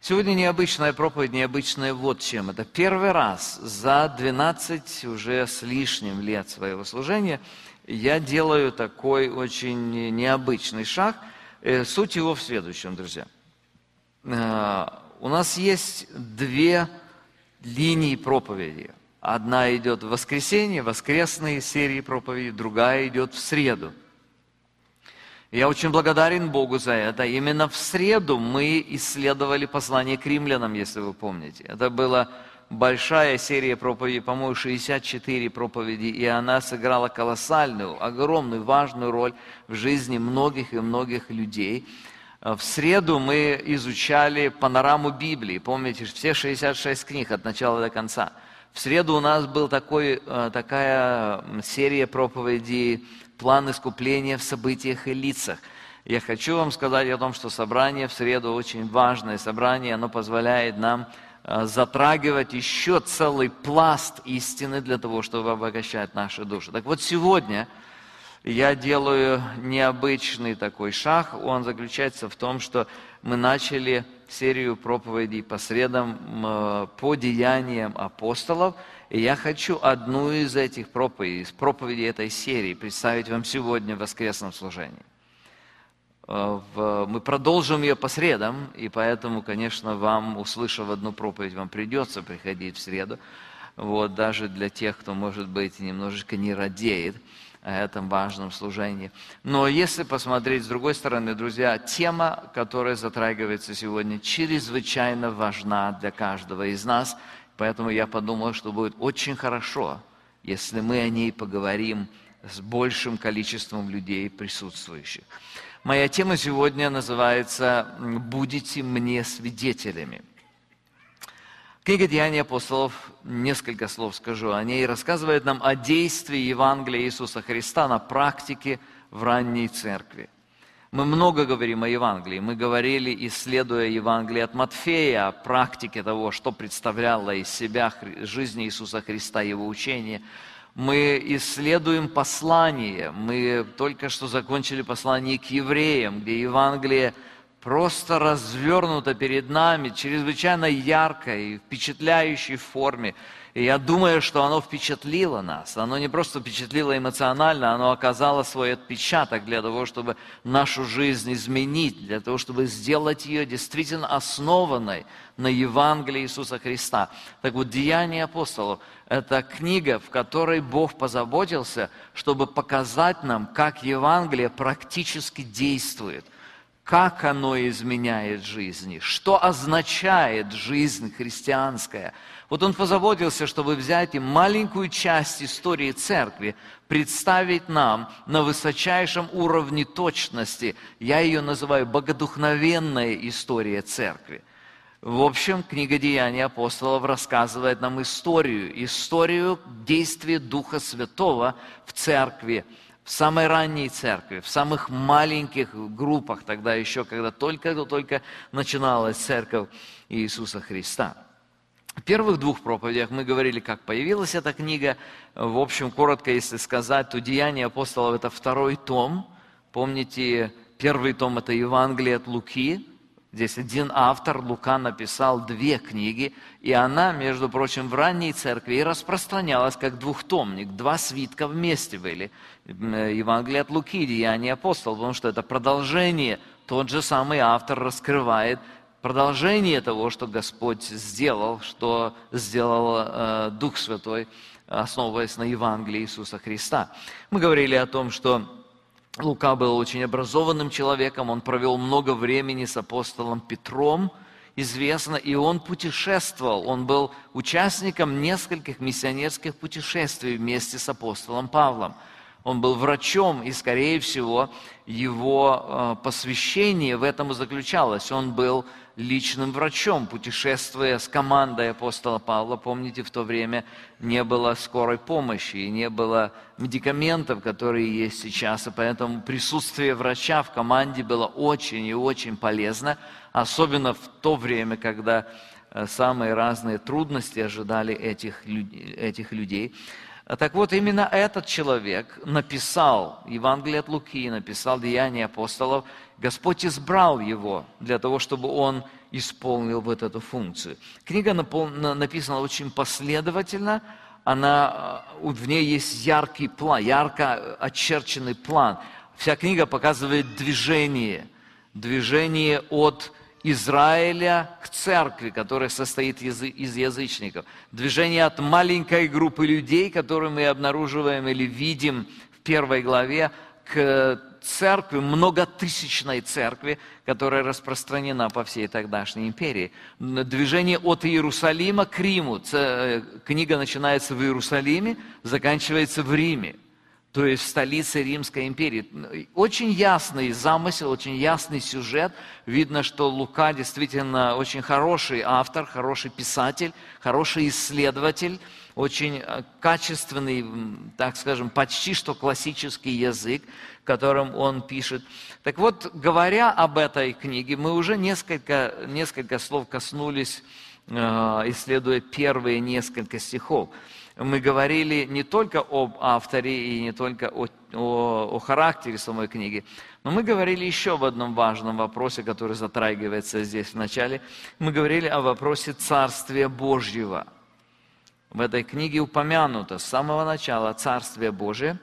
Сегодня необычная проповедь, необычная вот чем. Это первый раз за 12 уже с лишним лет своего служения я делаю такой очень необычный шаг. Суть его в следующем, друзья. У нас есть две линии проповеди. Одна идет в воскресенье, воскресные серии проповедей, другая идет в среду. Я очень благодарен Богу за это. Именно в среду мы исследовали послание к римлянам, если вы помните. Это была большая серия проповедей, по-моему, 64 проповеди, и она сыграла колоссальную, огромную, важную роль в жизни многих и многих людей. В среду мы изучали панораму Библии, помните, все 66 книг от начала до конца. В среду у нас была такая серия проповедей «План искупления в событиях и лицах». Я хочу вам сказать о том, что собрание в среду очень важное собрание, оно позволяет нам затрагивать еще целый пласт истины для того, чтобы обогащать наши души. Так вот, сегодня я делаю необычный такой шаг, он заключается в том, что мы начали серию проповедей по средам по деяниям апостолов, и я хочу одну из этих проповедей этой серии представить вам сегодня в воскресном служении. Мы продолжим ее по средам, и поэтому, конечно, вам, услышав одну проповедь, вам придется приходить в среду, вот, даже для тех, кто, может быть, немножечко не радеет о этом важном служении. Но если посмотреть с другой стороны, друзья, тема, которая затрагивается сегодня, чрезвычайно важна для каждого из нас, поэтому я подумал, что будет очень хорошо, если мы о ней поговорим с большим количеством людей, присутствующих. Моя тема сегодня называется «Будете мне свидетелями». Книга «Деяния апостолов», несколько слов скажу о ней, рассказывает нам о действии Евангелия Иисуса Христа на практике в ранней церкви. Мы много говорим о Евангелии. Мы говорили, исследуя Евангелие от Матфея, о практике того, что представляла из себя жизнь Иисуса Христа, Его учение. Мы исследуем послание. Мы только что закончили послание к евреям, где Евангелие просто развернуто перед нами, чрезвычайно яркой, впечатляющей форме. И я думаю, что оно впечатлило нас. Оно не просто впечатлило эмоционально, оно оказало свой отпечаток для того, чтобы нашу жизнь изменить, для того, чтобы сделать ее действительно основанной на Евангелии Иисуса Христа. Так вот, «Деяния апостолов» – это книга, в которой Бог позаботился, чтобы показать нам, как Евангелие практически действует. Как оно изменяет жизни, что означает жизнь христианская. Вот он позаботился, чтобы взять и маленькую часть истории церкви, представить нам на высочайшем уровне точности. Я ее называю богодухновенная история церкви. В общем, книга «Деяния апостолов» рассказывает нам историю действия Духа Святого в церкви, в самой ранней церкви, в самых маленьких группах, тогда еще, когда только начиналась церковь Иисуса Христа. В первых двух проповедях мы говорили, как появилась эта книга. В общем, коротко, если сказать, то «Деяния апостолов» – это второй том. Помните, первый том – это Евангелие от Луки. Здесь один автор, Лука, написал две книги, и она, между прочим, в ранней церкви и распространялась как двухтомник. Два свитка вместе были. Евангелие от Луки, Деяния апостолов, потому что это продолжение. Тот же самый автор раскрывает продолжение того, что Господь сделал, что сделал Дух Святой, основываясь на Евангелии Иисуса Христа. Мы говорили о том, что Лука был очень образованным человеком, он провел много времени с апостолом Петром, известно, и он путешествовал, он был участником нескольких миссионерских путешествий вместе с апостолом Павлом. Он был врачом, и, скорее всего, его посвящение в этом и заключалось. Он был личным врачом, путешествуя с командой апостола Павла. Помните, в то время не было скорой помощи, и не было медикаментов, которые есть сейчас, и поэтому присутствие врача в команде было очень и очень полезно, особенно в то время, когда самые разные трудности ожидали этих людей. Так вот, именно этот человек написал Евангелие от Луки, написал Деяния апостолов. Господь избрал его для того, чтобы он исполнил вот эту функцию. Книга написана очень последовательно, в ней есть яркий план, ярко очерченный план. Вся книга показывает движение от Израиля к церкви, которая состоит из язычников. Движение от маленькой группы людей, которую мы обнаруживаем или видим в первой главе, к церкви, многотысячной церкви, которая распространена по всей тогдашней империи. Движение от Иерусалима к Риму. Книга начинается в Иерусалиме, заканчивается в Риме, то есть в столице Римской империи. Очень ясный замысел, очень ясный сюжет. Видно, что Лука действительно очень хороший автор, хороший писатель, хороший исследователь, очень качественный, так скажем, почти что классический язык, которым он пишет. Так вот, говоря об этой книге, мы уже несколько слов коснулись, исследуя первые несколько стихов. Мы говорили не только об авторе и не только о характере самой книги, но мы говорили еще об одном важном вопросе, который затрагивается здесь в начале. Мы говорили о вопросе Царствия Божьего. В этой книге упомянуто с самого начала Царствие Божие.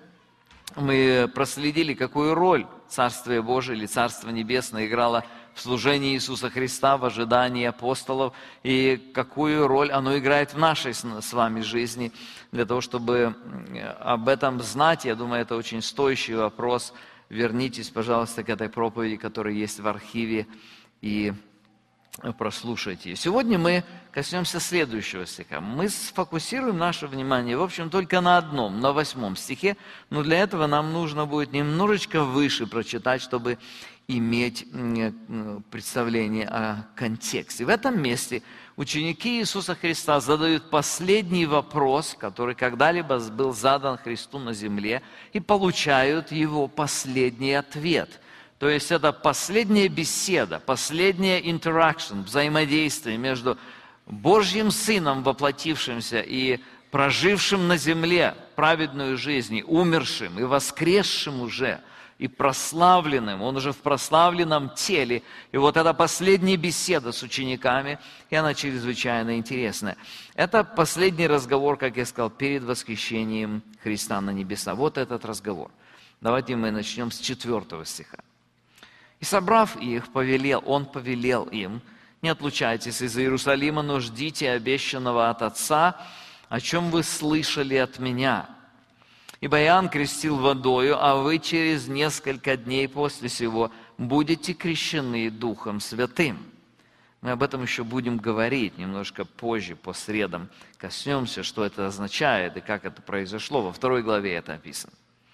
Мы проследили, какую роль Царствие Божие или Царство Небесное играло в служении Иисуса Христа, в ожидании апостолов, и какую роль оно играет в нашей с вами жизни. Для того, чтобы об этом знать, я думаю, это очень стоящий вопрос. Вернитесь, пожалуйста, к этой проповеди, которая есть в архиве, и прослушайте. Сегодня мы коснемся следующего стиха. Мы сфокусируем наше внимание, в общем, только на одном, на 8 стихе, но для этого нам нужно будет немножечко выше прочитать, чтобы иметь представление о контексте. В этом месте ученики Иисуса Христа задают последний вопрос, который когда-либо был задан Христу на земле, и получают его последний ответ. То есть это последняя беседа, последняя интеракшн, взаимодействие между Божьим Сыном, воплотившимся и прожившим на земле праведную жизнь, умершим и воскресшим уже, и прославленным, он уже в прославленном теле. И вот эта последняя беседа с учениками, и она чрезвычайно интересная. Это последний разговор, как я сказал, перед восхищением Христа на небеса. Вот этот разговор. Давайте мы начнем с 4 стиха. «И собрав их, он повелел им: не отлучайтесь из Иерусалима, но ждите обещанного от Отца, о чем вы слышали от меня. Ибо Иоанн крестил водою, а вы через несколько дней после сего будете крещены Духом Святым». Мы об этом еще будем говорить немножко позже, по средам. Коснемся, что это означает и как это произошло. Во 2 главе это описано.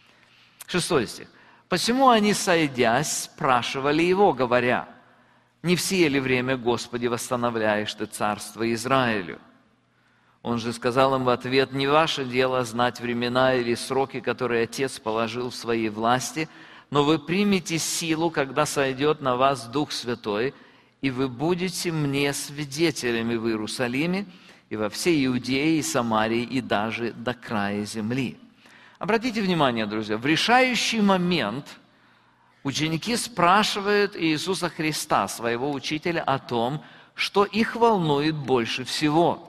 6 стих. «Посему они, сойдясь, спрашивали его, говоря: не в сие ли время, Господи, восстановляешь ты царство Израилю? Он же сказал им в ответ: не ваше дело знать времена или сроки, которые Отец положил в своей власти, но вы примете силу, когда сойдет на вас Дух Святой, и вы будете мне свидетелями в Иерусалиме и во всей Иудее и Самарии и даже до края земли». Обратите внимание, друзья, в решающий момент ученики спрашивают Иисуса Христа, своего учителя, о том, что их волнует больше всего.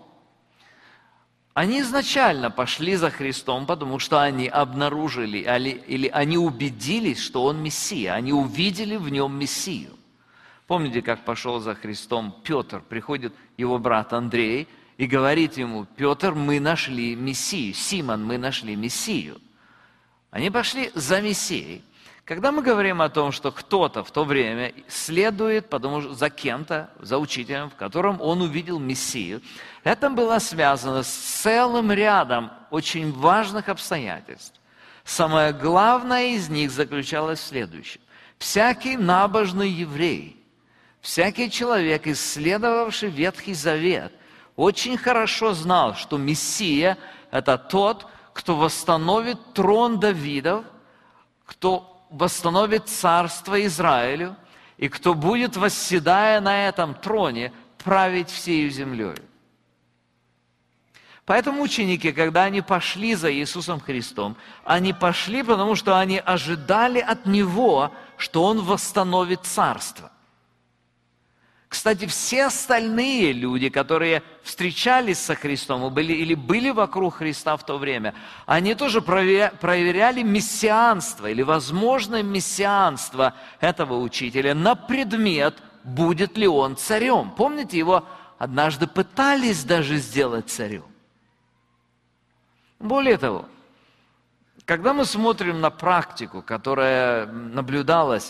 Они изначально пошли за Христом, потому что они обнаружили или они убедились, что Он Мессия, они увидели в Нем Мессию. Помните, как пошел за Христом Петр, приходит его брат Андрей и говорит ему: «Петр, мы нашли Мессию, Симон, мы нашли Мессию». Они пошли за Мессией. Когда мы говорим о том, что кто-то в то время следует за кем-то, за учителем, в котором он увидел Мессию, это было связано с целым рядом очень важных обстоятельств. Самое главное из них заключалось в следующем. Всякий набожный еврей, всякий человек, исследовавший Ветхий Завет, очень хорошо знал, что Мессия – это тот, кто восстановит трон Давидов, кто восстановит царство Израилю, и кто будет, восседая на этом троне, править всею землей. Поэтому ученики, когда они пошли за Иисусом Христом, они пошли, потому что они ожидали от Него, что Он восстановит царство. Кстати, все остальные люди, которые встречались со Христом или были вокруг Христа в то время, они тоже проверяли мессианство или возможное мессианство этого учителя на предмет, будет ли он царем. Помните, его однажды пытались даже сделать царем. Более того, когда мы смотрим на практику, которая наблюдалась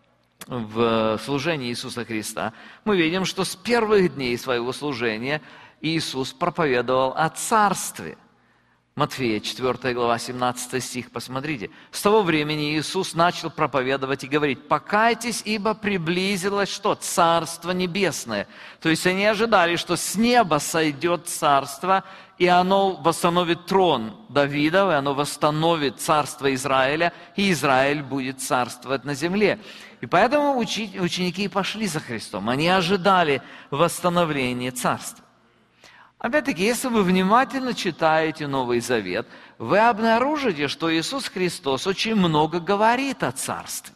в служении Иисуса Христа, мы видим, что с первых дней своего служения Иисус проповедовал о Царстве. Матфея, 4 глава, 17 стих, посмотрите. С того времени Иисус начал проповедовать и говорить: «Покайтесь, ибо приблизилось что? Царство Небесное». То есть они ожидали, что с неба сойдет Царство, и оно восстановит трон Давидов, и оно восстановит Царство Израиля, и Израиль будет царствовать на земле. И поэтому ученики пошли за Христом. Они ожидали восстановления Царства. Опять-таки, если вы внимательно читаете Новый Завет, вы обнаружите, что Иисус Христос очень много говорит о Царстве.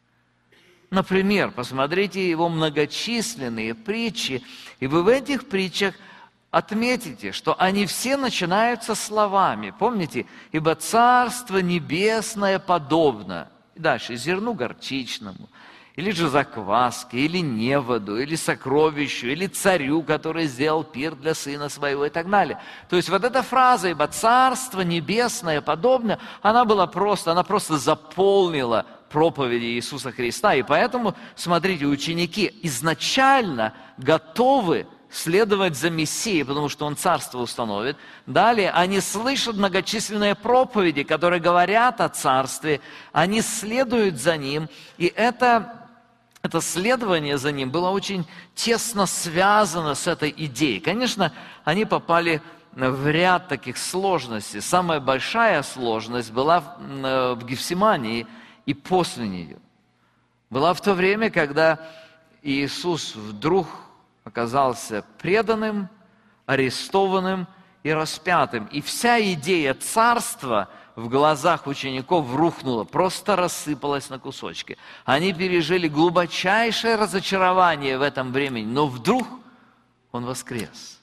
Например, посмотрите Его многочисленные притчи, и вы в этих притчах отметите, что они все начинаются словами. Помните? «Ибо Царство Небесное подобно». И дальше: «зерну горчичному». Или же закваске, или неводу, или сокровищу, или царю, который сделал пир для сына своего, и так далее. То есть вот эта фраза «ибо Царство Небесное подобно», она просто заполнила проповеди Иисуса Христа. И поэтому, смотрите, ученики изначально готовы следовать за Мессией, потому что Он царство установит. Далее они слышат многочисленные проповеди, которые говорят о царстве, они следуют за Ним, и это следование за Ним было очень тесно связано с этой идеей. Конечно, они попали в ряд таких сложностей. Самая большая сложность была в Гефсимании и после нее. Была в то время, когда Иисус вдруг оказался преданным, арестованным и распятым. И вся идея царства в глазах учеников рухнула, просто рассыпалась на кусочки. Они пережили глубочайшее разочарование в этом времени, но вдруг Он воскрес.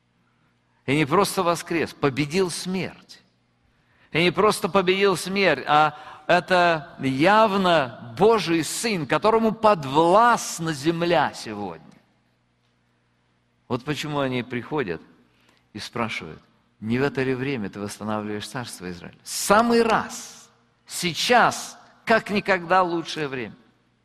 И не просто воскрес, победил смерть. И не просто победил смерть, а это явно Божий Сын, которому подвластна земля сегодня. Вот почему они приходят и спрашивают: не в это ли время ты восстанавливаешь царство Израиля? Самый раз, сейчас, как никогда лучшее время.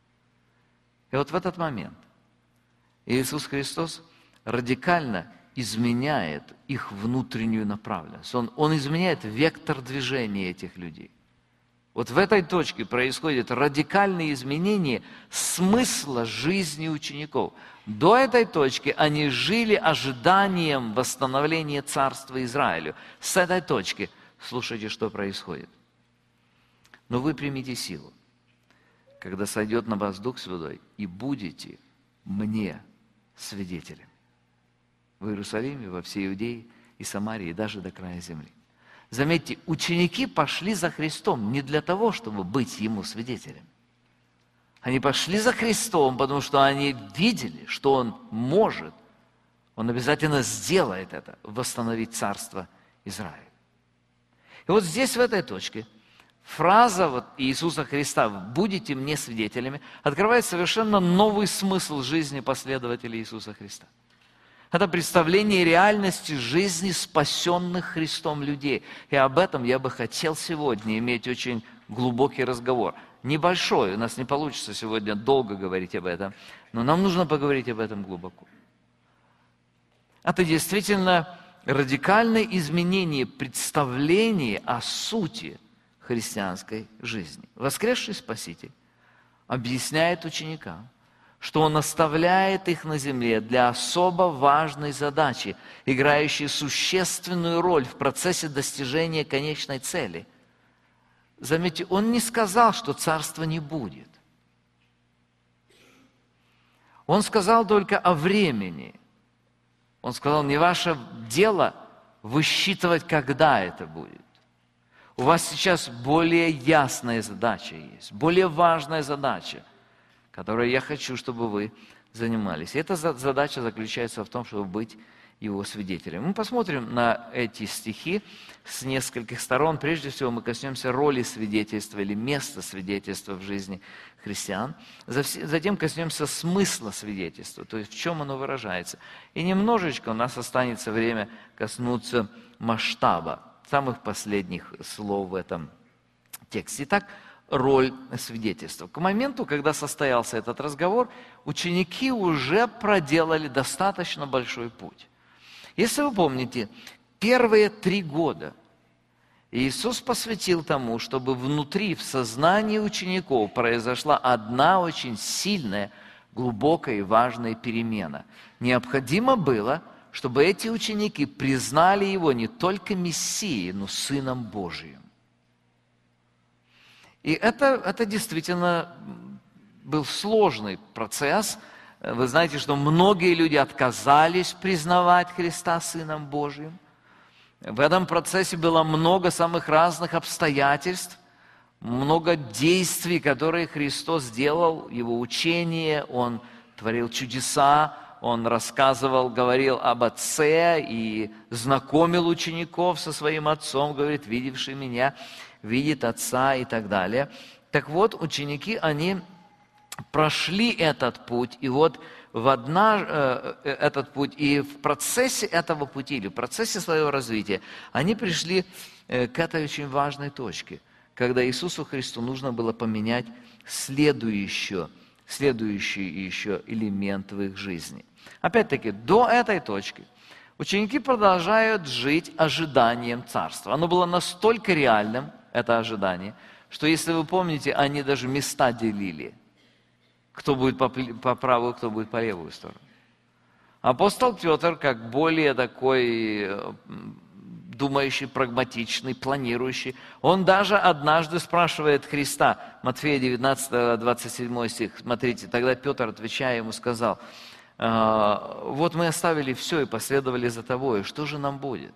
И вот в этот момент Иисус Христос радикально изменяет их внутреннюю направленность. Он изменяет вектор движения этих людей. Вот в этой точке происходит радикальное изменение смысла жизни учеников. До этой точки они жили ожиданием восстановления царства Израилю. С этой точки слушайте, что происходит. Но вы примите силу, когда сойдет на вас Дух Святой, и будете мне свидетелем в Иерусалиме, во всей Иудее и Самарии, и даже до края земли. Заметьте, ученики пошли за Христом не для того, чтобы быть Ему свидетелем. Они пошли за Христом, потому что они видели, что Он может, Он обязательно сделает это, восстановить царство Израиля. И вот здесь, в этой точке, фраза Иисуса Христа «будете мне свидетелями» открывает совершенно новый смысл жизни последователей Иисуса Христа. Это представление реальности жизни спасенных Христом людей. И об этом я бы хотел сегодня иметь очень глубокий разговор. Небольшой, у нас не получится сегодня долго говорить об этом, но нам нужно поговорить об этом глубоко. Это действительно радикальное изменение представления о сути христианской жизни. Воскресший Спаситель объясняет ученикам, что Он оставляет их на земле для особо важной задачи, играющей существенную роль в процессе достижения конечной цели. Заметьте, Он не сказал, что царства не будет. Он сказал только о времени. Он сказал: не ваше дело высчитывать, когда это будет. У вас сейчас более ясная задача есть, более важная задача, которой я хочу, чтобы вы занимались. И эта задача заключается в том, чтобы быть Его свидетелем. Мы посмотрим на эти стихи с нескольких сторон. Прежде всего, мы коснемся роли свидетельства или места свидетельства в жизни христиан. Затем коснемся смысла свидетельства, то есть в чем оно выражается. И немножечко у нас останется время коснуться масштаба, самых последних слов в этом тексте. Итак, роль свидетельства. К моменту, когда состоялся этот разговор, ученики уже проделали достаточно большой путь. Если вы помните, первые 3 года Иисус посвятил тому, чтобы внутри, в сознании учеников произошла одна очень сильная, глубокая и важная перемена. Необходимо было, чтобы эти ученики признали Его не только Мессией, но Сыном Божиим. И это действительно был сложный процесс. Вы знаете, что многие люди отказались признавать Христа Сыном Божиим. В этом процессе было много самых разных обстоятельств, много действий, которые Христос сделал, Его учение, Он творил чудеса, Он рассказывал, говорил об Отце и знакомил учеников со Своим Отцом, говорит, видевший Меня, видит Отца и так далее. Так вот, ученики, они прошли этот путь, и вот этот путь, и в процессе этого пути, или в процессе своего развития, они пришли к этой очень важной точке, когда Иисусу Христу нужно было поменять следующий еще элемент в их жизни. Опять-таки, до этой точки ученики продолжают жить ожиданием Царства. Оно было настолько реальным, это ожидание, что, если вы помните, они даже места делили. Кто будет по правую, кто будет по левую сторону. Апостол Петр, как более такой думающий, прагматичный, планирующий, он даже однажды спрашивает Христа, Матфея 19, 27 стих, смотрите, тогда Петр, отвечая ему, сказал, вот мы оставили все и последовали за тобой, что же нам будет?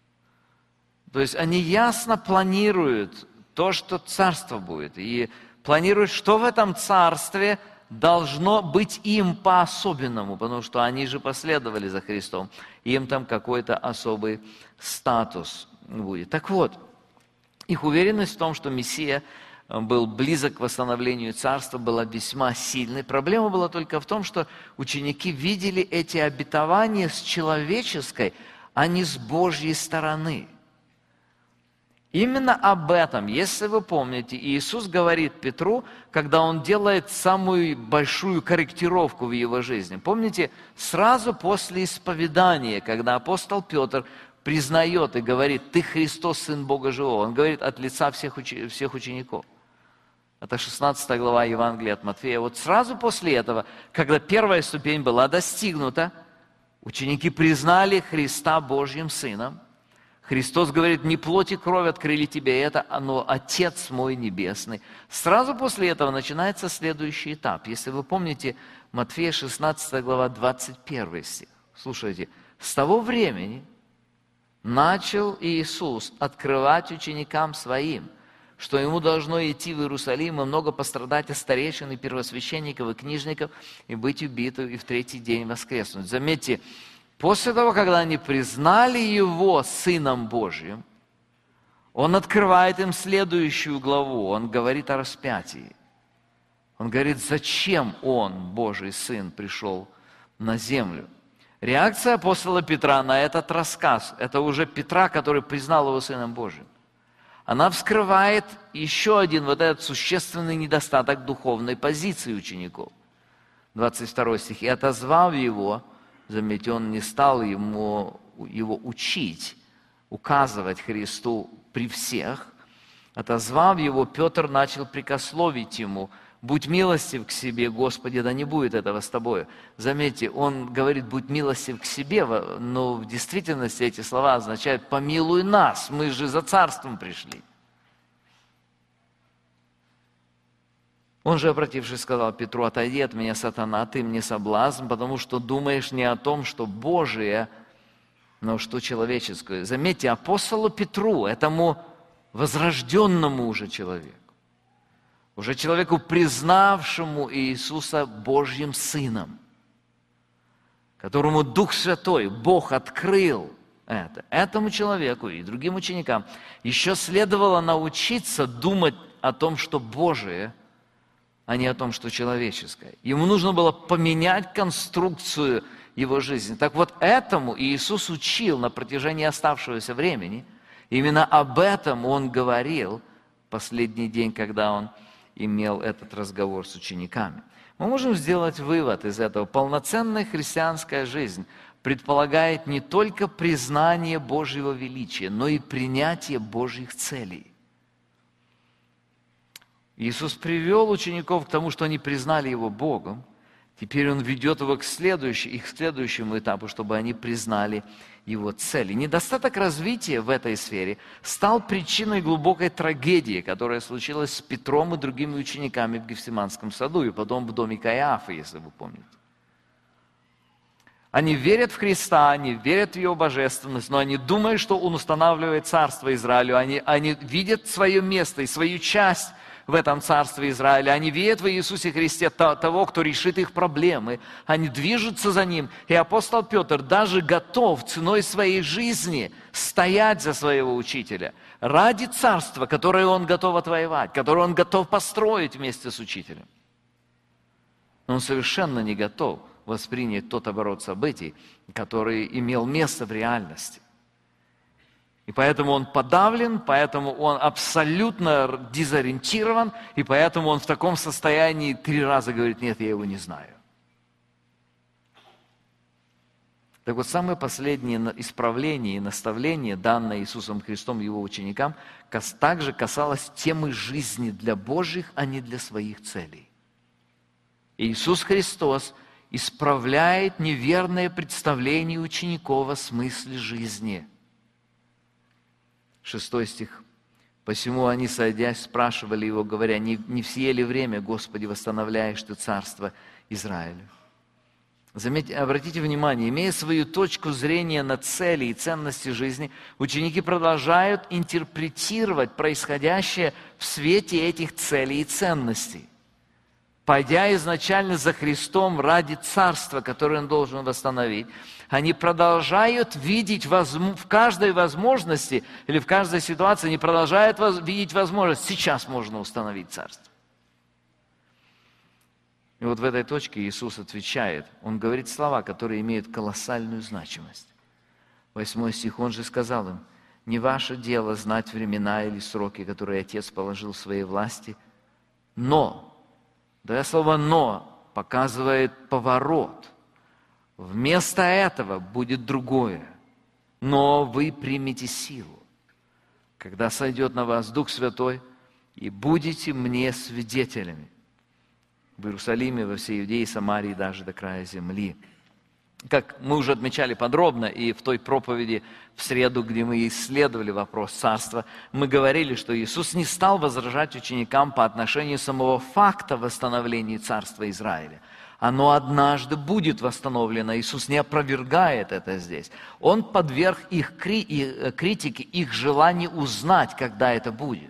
То есть они ясно планируют то, что царство будет, и планируют, что в этом царстве должно быть им по-особенному, потому что они же последовали за Христом, им там какой-то особый статус будет. Так вот, их уверенность в том, что Мессия был близок к восстановлению царства, была весьма сильной. Проблема была только в том, что ученики видели эти обетования с человеческой, а не с Божьей стороны. Именно об этом, если вы помните, Иисус говорит Петру, когда Он делает самую большую корректировку в его жизни. Помните, сразу после исповедания, когда апостол Петр признает и говорит, «Ты Христос, Сын Бога Живого», Он говорит от лица всех учеников. Это 16 глава Евангелия от Матфея. Вот сразу после этого, когда первая ступень была достигнута, ученики признали Христа Божьим Сыном. Христос говорит, не плоть и кровь открыли тебе это, но Отец мой Небесный. Сразу после этого начинается следующий этап. Если вы помните, Матфея 16 глава 21 стих. Слушайте, с того времени начал Иисус открывать ученикам Своим, что Ему должно идти в Иерусалим и много пострадать от старейшин и первосвященников и книжников, и быть убитым, и в 3-й день воскреснуть. Заметьте, после того, когда они признали Его Сыном Божьим, Он открывает им следующую главу. Он говорит о распятии. Он говорит, зачем Он, Божий Сын, пришел на землю. Реакция апостола Петра на этот рассказ, это уже Петра, который признал Его Сыном Божьим. Она вскрывает еще один вот этот существенный недостаток духовной позиции учеников. 22 стих. «И отозвав его», заметьте, он не стал его учить, указывать Христу при всех. Отозвав его, Петр начал прикословить ему, «Будь милостив к себе, Господи, да не будет этого с тобою». Заметьте, он говорит, «Будь милостив к себе», но в действительности эти слова означают «помилуй нас, мы же за царством пришли». Он же, обратившись, сказал Петру, «Отойди от меня, сатана, ты мне соблазн, потому что думаешь не о том, что Божие, но что человеческое. Заметьте, апостолу Петру, этому возрожденному уже человеку, признавшему Иисуса Божьим Сыном, которому Дух Святой, Бог открыл этому человеку и другим ученикам, еще следовало научиться думать о том, что Божие, а не о том, что человеческое. Ему нужно было поменять конструкцию его жизни. Так вот, этому Иисус учил на протяжении оставшегося времени. Именно об этом Он говорил в последний день, когда Он имел этот разговор с учениками. Мы можем сделать вывод из этого. Полноценная христианская жизнь предполагает не только признание Божьего величия, но и принятие Божьих целей. Иисус привел учеников к тому, что они признали Его Богом. Теперь Он ведет их к следующему этапу, чтобы они признали Его цели. Недостаток развития в этой сфере стал причиной глубокой трагедии, которая случилась с Петром и другими учениками в Гефсиманском саду, и потом в доме Каиафы, если вы помните. Они верят в Христа, они верят в Его божественность, но они думают, что Он устанавливает царство Израилю. Они видят свое место и свою часть в этом царстве Израиля. Они видят в Иисусе Христе того, кто решит их проблемы. Они движутся за Ним. И апостол Петр даже готов ценой своей жизни стоять за своего учителя ради царства, которое он готов отвоевать, которое он готов построить вместе с учителем. Но он совершенно не готов воспринять тот оборот событий, который имел место в реальности. И поэтому он подавлен, поэтому он абсолютно дезориентирован, и поэтому он в таком состоянии 3 раза говорит: нет, я его не знаю. Так вот, самое последнее исправление и наставление, данное Иисусом Христом Его ученикам, также касалось темы жизни для Божьих, а не для своих целей. Иисус Христос исправляет неверное представление учеников о смысле жизни. 6 стих. «Посему они, сойдясь, спрашивали Его, говоря: не в сие ли время, Господи, восстановляешь Ты царство Израилю?» Заметьте, обратите внимание, имея свою точку зрения на цели и ценности жизни, ученики продолжают интерпретировать происходящее в свете этих целей и ценностей. Пойдя изначально за Христом ради царства, которое Он должен восстановить, они продолжают видеть в каждой возможности или в каждой ситуации, они продолжают видеть возможность: сейчас можно установить царство. И вот в этой точке Иисус отвечает. Он говорит слова, которые имеют колоссальную значимость. 8 стих. Он же сказал им: «Не ваше дело знать времена или сроки, которые Отец положил в своей власти, но». Да, слово «но» показывает поворот. Вместо этого будет другое. «Но вы примете силу, когда сойдет на вас Дух Святой, и будете мне свидетелями в Иерусалиме, во всей Иудее, Самарии, даже до края земли». Как мы уже отмечали подробно, и в той проповеди в среду, где мы исследовали вопрос царства, мы говорили, что Иисус не стал возражать ученикам по отношению самого факта восстановления царства Израиля. Оно однажды будет восстановлено. Иисус не опровергает это здесь. Он подверг их критике, их желанию узнать, когда это будет.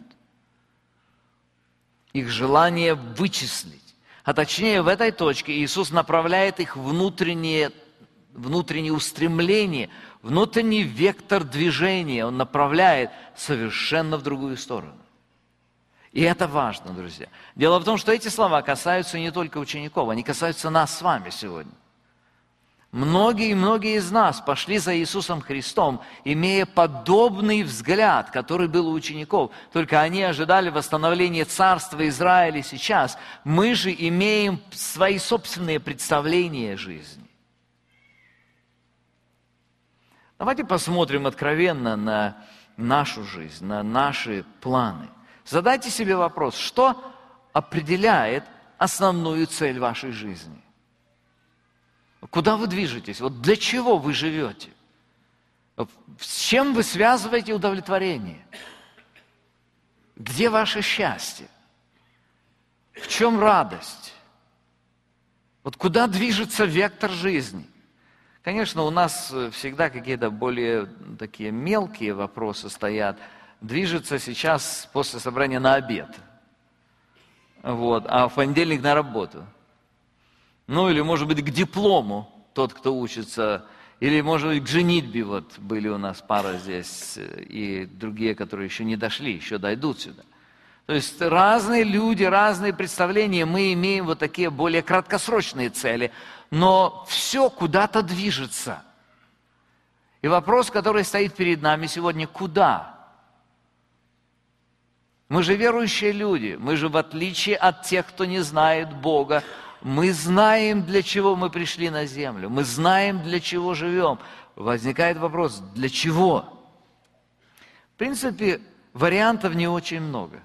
Их желание вычислить. А точнее, в этой точке Иисус направляет их внутреннее устремление, внутренний вектор движения Он направляет совершенно в другую сторону. И это важно, друзья. Дело в том, что эти слова касаются не только учеников, они касаются нас с вами сегодня. Многие из нас пошли за Иисусом Христом, имея подобный взгляд, который был у учеников. Только они ожидали восстановления царства Израиля сейчас. Мы же имеем свои собственные представления о жизни. Давайте посмотрим откровенно на нашу жизнь, на наши планы. Задайте себе вопрос: что определяет основную цель вашей жизни? Куда вы движетесь? Вот для чего вы живете? С чем вы связываете удовлетворение? Где ваше счастье? В чем радость? Вот куда движется вектор жизни? Конечно, у нас всегда какие-то более такие мелкие вопросы стоят. Движется сейчас после собрания на обед, вот, а в понедельник на работу. Ну, или, может быть, к диплому тот, кто учится, или, может быть, к женитьбе. Вот были у нас пара здесь, и другие, которые еще не дошли, еще дойдут сюда. То есть разные люди, разные представления, мы имеем вот такие более краткосрочные цели, но все куда-то движется. И вопрос, который стоит перед нами сегодня, куда? Мы же верующие люди, мы же в отличие от тех, кто не знает Бога, мы знаем, для чего мы пришли на землю, мы знаем, для чего живем. Возникает вопрос, для чего? В принципе, вариантов не очень много.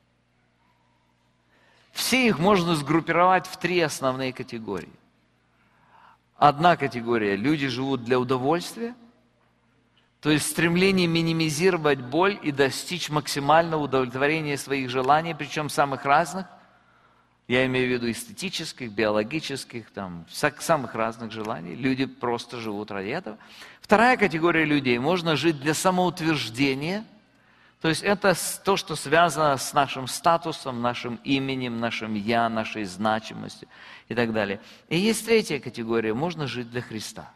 Все их можно сгруппировать в 3 основные категории. Одна категория – люди живут для удовольствия, то есть стремление минимизировать боль и достичь максимального удовлетворения своих желаний, причем самых разных. Я имею в виду эстетических, биологических, самых разных желаний. Люди просто живут ради этого. Вторая категория людей – можно жить для самоутверждения. То есть это то, что связано с нашим статусом, нашим именем, нашим «я», нашей значимостью и так далее. И есть третья категория – можно жить для Христа.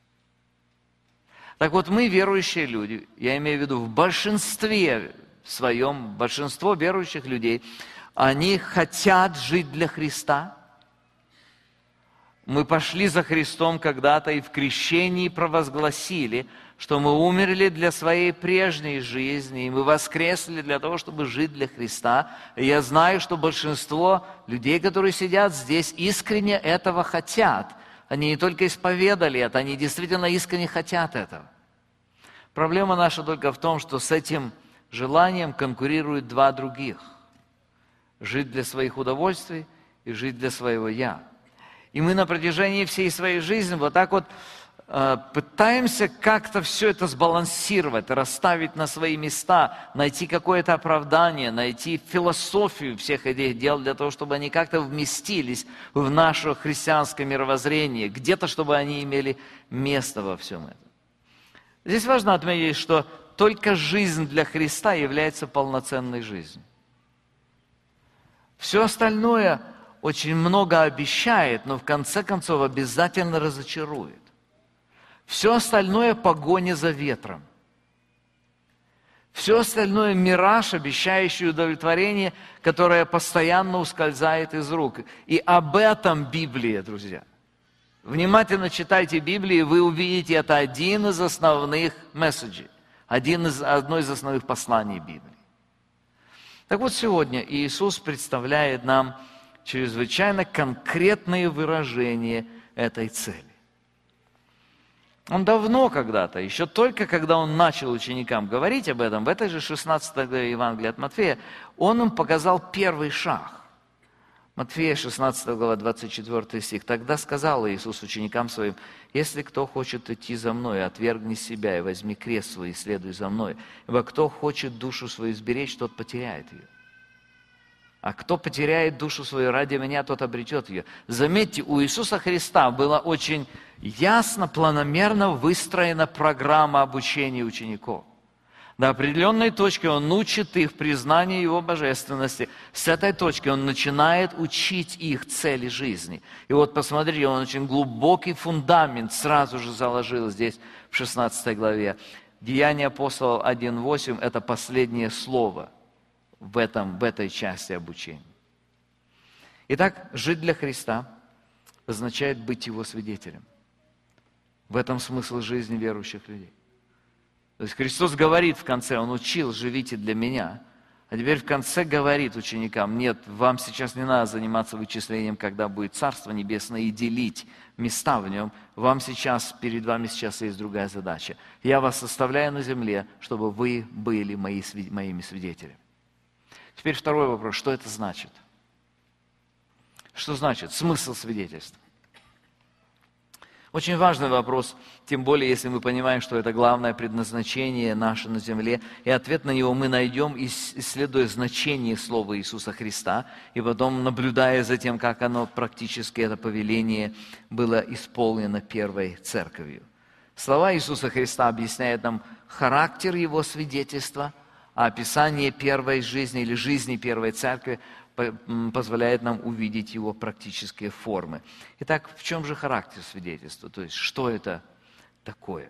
Так вот, мы верующие люди, я имею в виду в большинстве своем, большинство верующих людей, они хотят жить для Христа. Мы пошли за Христом когда-то и в крещении провозгласили, что мы умерли для своей прежней жизни, и мы воскресли для того, чтобы жить для Христа. И я знаю, что большинство людей, которые сидят здесь, искренне этого хотят. Они не только исповедали это, они действительно искренне хотят этого. Проблема наша только в том, что с этим желанием конкурируют 2 других. Жить для своих удовольствий и жить для своего «я». И мы на протяжении всей своей жизни вот так вот пытаемся как-то все это сбалансировать, расставить на свои места, найти какое-то оправдание, найти философию всех этих дел для того, чтобы они как-то вместились в наше христианское мировоззрение, где-то, чтобы они имели место во всем этом. Здесь важно отметить, что только жизнь для Христа является полноценной жизнью. Все остальное очень много обещает, но в конце концов обязательно разочарует. Все остальное – погоня за ветром. Все остальное – мираж, обещающий удовлетворение, которое постоянно ускользает из рук. И об этом Библия, друзья. Внимательно читайте Библию, и вы увидите, это один из основных месседжей, одно из основных посланий Библии. Так вот, сегодня Иисус представляет нам чрезвычайно конкретные выражения этой цели. Он давно когда-то, еще только когда Он начал ученикам говорить об этом, в этой же 16 главе Евангелия от Матфея, Он им показал первый шаг. Матфея 16 глава 24 стих. «Тогда сказал Иисус ученикам Своим: если кто хочет идти за Мной, отвергни себя и возьми крест свой и следуй за Мной. Ибо кто хочет душу свою сберечь, тот потеряет ее. А кто потеряет душу свою ради Меня, тот обретет ее». Заметьте, у Иисуса Христа была очень ясно, планомерно выстроена программа обучения учеников. До определенной точки Он учит их признанию Его божественности. С этой точки Он начинает учить их цели жизни. И вот посмотрите, Он очень глубокий фундамент сразу же заложил здесь в 16 главе. Деяния апостолов 1:8 – это последнее слово в этой части обучения. Итак, жить для Христа означает быть Его свидетелем. В этом смысл жизни верующих людей. То есть Христос говорит в конце, Он учил: живите для Меня. А теперь в конце говорит ученикам: нет, вам сейчас не надо заниматься вычислением, когда будет Царство Небесное, и делить места в нем. Перед вами сейчас есть другая задача. Я вас оставляю на земле, чтобы вы были моими свидетелями. Теперь второй вопрос: что это значит? Что значит смысл свидетельства? Очень важный вопрос, тем более, если мы понимаем, что это главное предназначение наше на земле, и ответ на него мы найдем, исследуя значение слова Иисуса Христа, и потом наблюдая за тем, как оно практически, это повеление, было исполнено первой церковью. Слова Иисуса Христа объясняют нам характер Его свидетельства, а описание первой жизни или жизни первой церкви позволяет нам увидеть его практические формы. Итак, в чем же характер свидетельства? То есть, что это такое?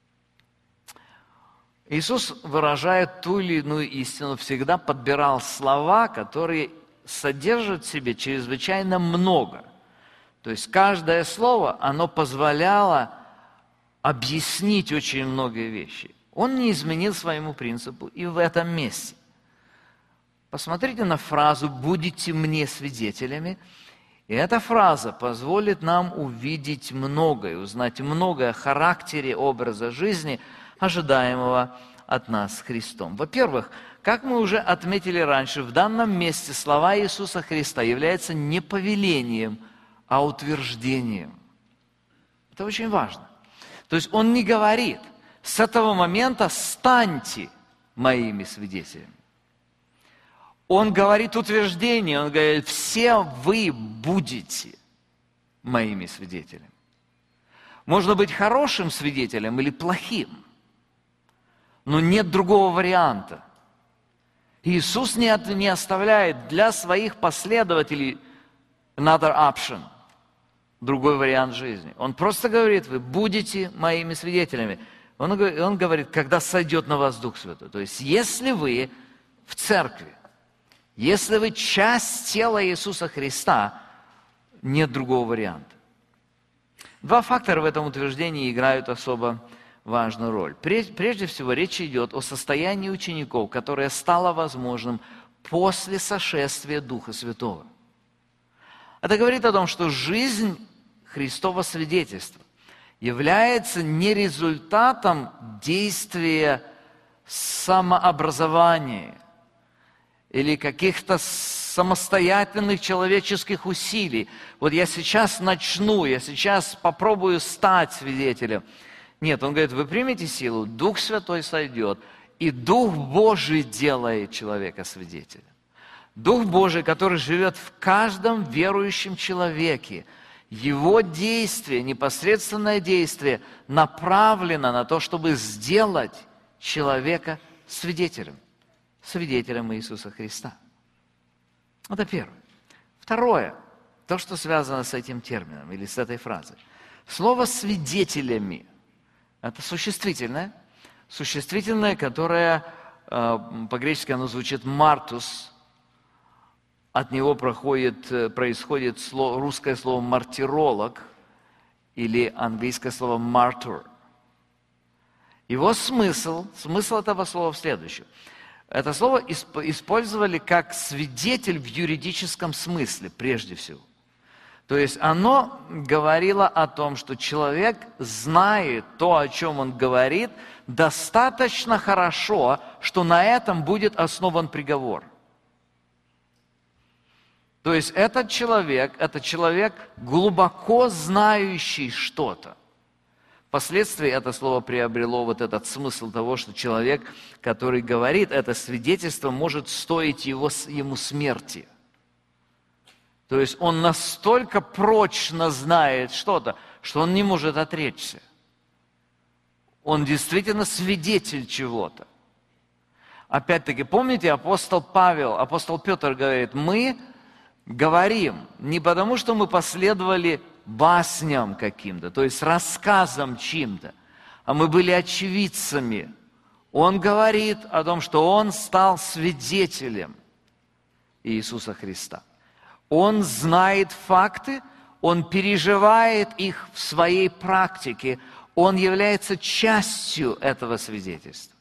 Иисус, выражая ту или иную истину, всегда подбирал слова, которые содержат в себе чрезвычайно много. То есть, каждое слово, оно позволяло объяснить очень многие вещи. Он не изменил своему принципу и в этом месте. Посмотрите на фразу «будете мне свидетелями». И эта фраза позволит нам увидеть многое, узнать многое о характере образа жизни, ожидаемого от нас Христом. Во-первых, как мы уже отметили раньше, в данном месте слова Иисуса Христа являются не повелением, а утверждением. Это очень важно. То есть Он не говорит, с этого момента станьте моими свидетелями. Он говорит утверждение, он говорит, все вы будете моими свидетелями. Можно быть хорошим свидетелем или плохим, но нет другого варианта. Иисус не оставляет для своих последователей another option, другой вариант жизни. Он просто говорит, вы будете моими свидетелями. Он говорит, когда сойдет на вас Дух Святой. То есть, если вы в церкви, если вы часть тела Иисуса Христа, нет другого варианта. Два фактора в этом утверждении играют особо важную роль. Прежде всего, речь идет о состоянии учеников, которое стало возможным после сошествия Духа Святого. Это говорит о том, что жизнь Христова свидетельства является не результатом действия самообразования, или каких-то самостоятельных человеческих усилий. Вот я сейчас начну, я сейчас попробую стать свидетелем. Нет, он говорит, вы примете силу, Дух Святой сойдет, и Дух Божий делает человека свидетелем. Дух Божий, который живет в каждом верующем человеке, его действие, непосредственное действие направлено на то, чтобы сделать человека свидетелем. Свидетелем Иисуса Христа. Это первое. Второе, то, что связано с этим термином или с этой фразой. Слово «свидетелями» – это существительное, которое по-гречески оно звучит «мартус», от него происходит русское слово «мартиролог» или английское слово «martyr». Его смысл этого слова в следующем. Это слово использовали как свидетель в юридическом смысле, прежде всего. То есть оно говорило о том, что человек знает то, о чем он говорит, достаточно хорошо, что на этом будет основан приговор. То есть этот человек глубоко знающий что-то. Впоследствии это слово приобрело вот этот смысл того, что человек, который говорит это свидетельство, может стоить ему смерти. То есть он настолько прочно знает что-то, что он не может отречься. Он действительно свидетель чего-то. Опять-таки, помните, апостол Петр говорит, мы говорим не потому, что мы последовали басням каким-то, то есть рассказам чьим-то, а мы были очевидцами. Он говорит о том, что он стал свидетелем Иисуса Христа. Он знает факты, он переживает их в своей практике, он является частью этого свидетельства.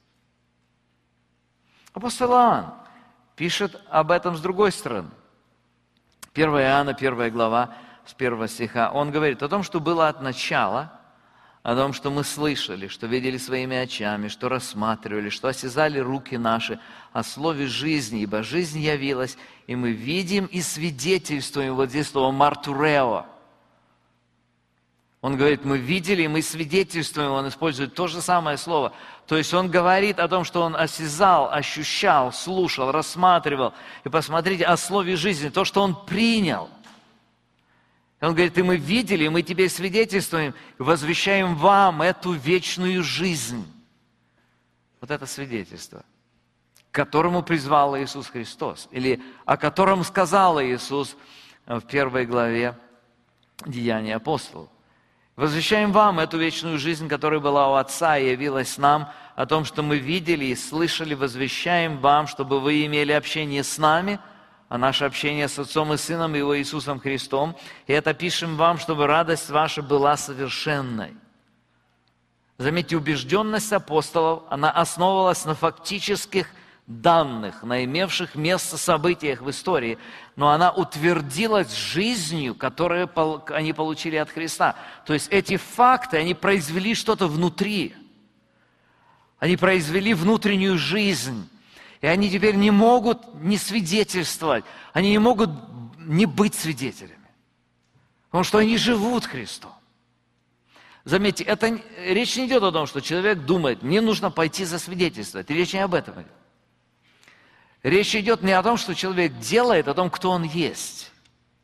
Апостол Иоанн пишет об этом с другой стороны. 1 Иоанна, 1 глава, с 1 стиха, он говорит о том, что было от начала, о том, что мы слышали, что видели своими очами, что рассматривали, что осязали руки наши, о слове жизни, ибо жизнь явилась, и мы видим и свидетельствуем, вот здесь слово «мартурео». Он говорит, мы видели, мы свидетельствуем, он использует то же самое слово. То есть он говорит о том, что он осязал, ощущал, слушал, рассматривал. И посмотрите о слове жизни, то, что он принял. Он говорит, и мы видели, и мы теперь свидетельствуем, и возвещаем вам эту вечную жизнь. Вот это свидетельство, к которому призвал Иисус Христос, или о котором сказал Иисус в 1 главе Деяний апостолов. Возвещаем вам эту вечную жизнь, которая была у Отца и явилась нам, о том, что мы видели и слышали, возвещаем вам, чтобы вы имели общение с нами, а наше общение с Отцом и Сыном Его Иисусом Христом. И это пишем вам, чтобы радость ваша была совершенной. Заметьте, убежденность апостолов, она основывалась на фактических данных, на имевших место событиях в истории, но она утвердилась жизнью, которую они получили от Христа. То есть эти факты, они произвели что-то внутри. Они произвели внутреннюю жизнь. И они теперь не могут не свидетельствовать, они не могут не быть свидетелями. Потому что они живут Христом. Заметьте, речь не идет о том, что человек думает, мне нужно пойти засвидетельствовать. Речь не об этом идет. Речь идет не о том, что человек делает, а о том, кто он есть.